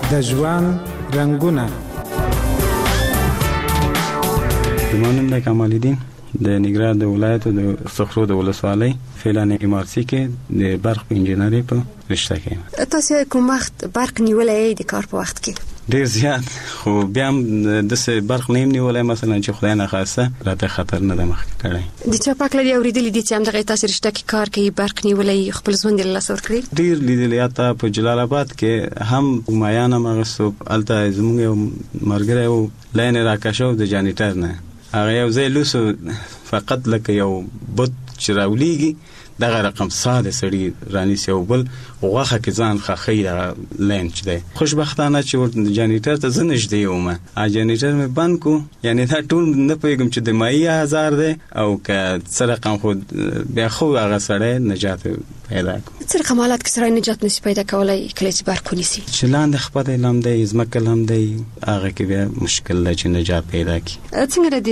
د ژوند رنګونه. زمانم د کمال الدین د نګران د ولایت د صخرو د ولسوالۍ فعلان امارسي کې د برق انجینری په رشته کې. تاسو کوم وخت برق نیولای د کار په وخت کې؟ ډیر زیات، خو بیا هم د برق نیم نیولای مثلا چې خدای نه خواسته راته خطر نه د مخ کړی. د چا پاک لري اوریدلې دي چې هم دغه تاسو رشته کې کار کوي برق نیولای خپل ژوند له لاسه ورکړي؟ ډیر لیدلې تا په جلال آباد کې هم مایانه مغسو الته زموږ یو مرګره یو لاین راکښو د جانیټر نه هغه یو ځای لوسو فقط لکه یو بوت چې راولېږي دغه رقم ساده سړی رانیسي او بل غوخه کې ځان خخې لاین چې دی. خوشبختانه چې جانیټر ته زه نږدې وم، جانیټر مې بند کو، یعنی دا ټول نه پوهېږم چې د مایي 1000 دی او که څه رقم، خو بیا خو هغه سړی نجات پیدا کو. څه رقم حالات کې سړی نجات نشي پیدا کولی کله چې برق ونیسي؟ چې لاندې خپله لمدی ځمکه لمدی هغه کې بیا مشکل دی چې نجات پیدا کړي. څنګه د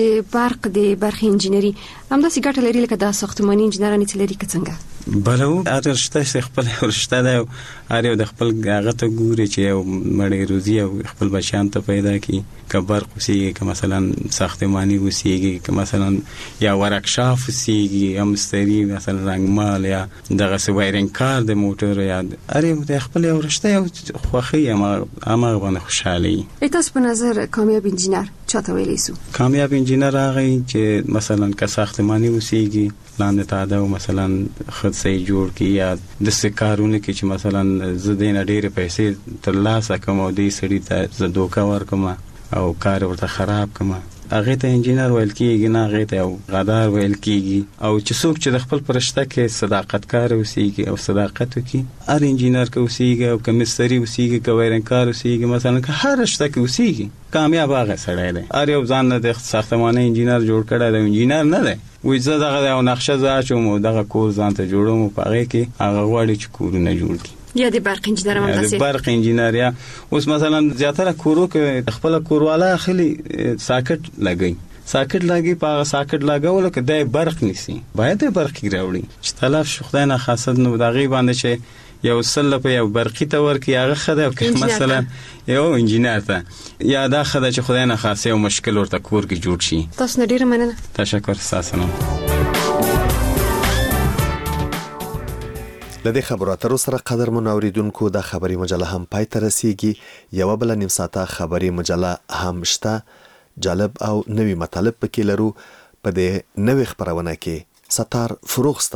برق انجینری همداسې ګټه لري لکه د ساختماني انجینرانې چې لري که څنګه؟ بلو هر رشته خپل رشته ده، هر یو د خپل هغه ته ګوري چې یو مړی روزي او خپل بچیان ته پیدا کړي. که برق وسیږي، که مثلا ساختماني وسیږي، که مثلا یا ورکشاپ وسیږي، یا مستری مثلا رنګمال یا دغه وایرینګ کار د موټر، یا هر یو د خپل یو رشته یو خوښي هغه باندې خوشحالي. تاسو په نظر کامیاب انجینر چاته ویلی سو؟ کامیاب انجینر هغه چې مثلا که ساختماني وسیږي لاندې تاده او مثلا خود صحیح جوړ کی، یا د سکارونه کې چې مثلا زدين ډېر پیسې تر لاسه کوم او دې سړی ته زدوکا ورکوم او کار ورته خراب کوم، هغه ته انجینر ویل کیږي، نه هغه ته غدار ویل کیږي. او چې څوک چې د خپل پرشته کې صداقت کار وسیږي او صداقت وکي، هر انجینر کې وسیږي او کمستري وسیږي، کوایرن کار وسیږي، مثلا که هر رشته کې وسیږي، کامیاب هغه سړی دی. هر یو ځان نه د ساختماني انجینر جوړ کړی دی، انجینر نه دی. وې زه دغه یو نقشه زاچوم او دغه کور ځان ته جوړوم، په هغه کې هغه غواړي چې کورونه جوړ کړي. یا د برق انجینر هم داسې برق انجینر یا اوس مثلا زیاتره کورو کې خپل کوروالا اخلي ساکټ لګي، ساکټ لګي، په ساکټ لګول کې د برق نيسي، باید برق راوړي چې تلف شو خدای نه خاصت نو دغه باندې چې یو سل په یو برقي تور کې هغه خده مثلا یو انجینر ته یا دا خده چې خدای نه خاصه یو مشکل ورته کور کې جوړ شي. تاسو ډیر مننه. تشکر تاسو نه. لدې خبرو اترو سره قدرمن اوریدونکو د خبري مجله هم پای ته رسیږي. یو بل نیم ساعته خبري مجله هم شته، جالب او نوی مطالب پکې لرو. په دې نوې خبرونه کې ستار فروغ